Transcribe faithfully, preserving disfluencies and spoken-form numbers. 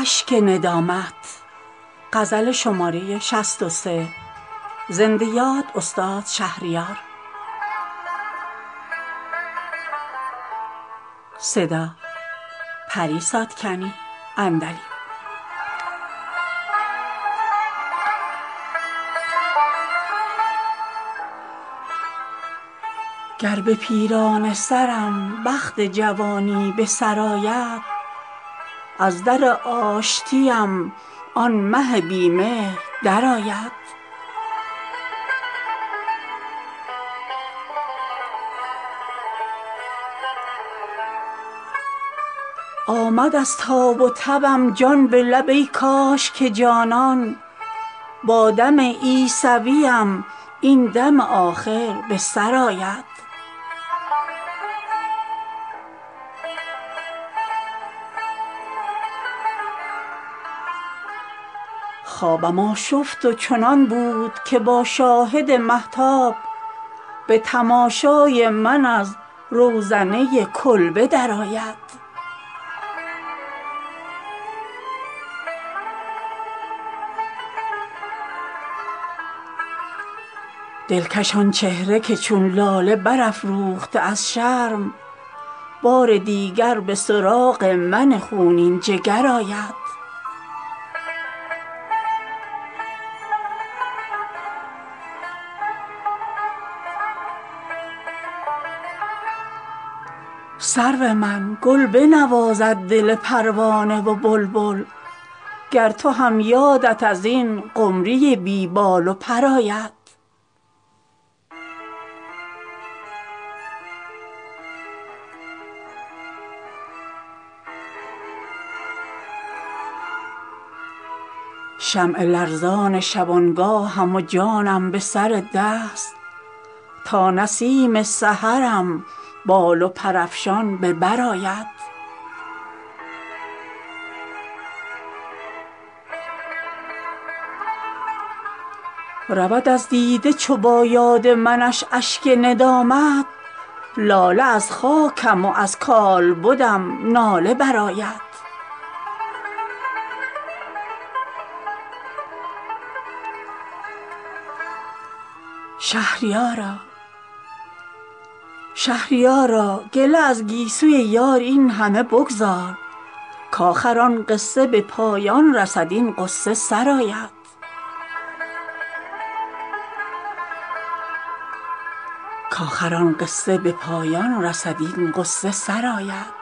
اشک ندامت. غزل شماره شصت و سه. زنده یاد استاد شهریار. صدا پری ساتکنی اندلی. گر به پیرانه سرم بخت جوانی به سر آید، از در آشتیم آن مه بی مهر درآید. آمد از تاب و تبم جان به لب ای کاش که جانان، با دم عیسویم این دم آخر به سر آید. خوابم آشفت و چنان بود که با شاهد مهتاب، به تماشای من از روزنه کلبه درآید. دلکش آن چهره که چون لاله برافروخته از شرم، بار دیگر به سراغ من خونین جگر آید. سرو من گل بنوازد دل پروانه و بلبل، گر تو هم یادت از این قمری بی بال و پر آید. شمع لرزان شبانگاهم و جانم به سر دست، تا نسیم سحرم بال و پرافشان به بر آید. رود از دیده چو با یاد منش اشک ندامت، لاله از خاکم و از کالبدم ناله برآید. شهریارا شهریارا گله از گیسوی یار این همه بگذار، کآخر آن قصه به پایان رسد این غصه سرآید. کآخر آن قصه به پایان رسد این غصه سرآید.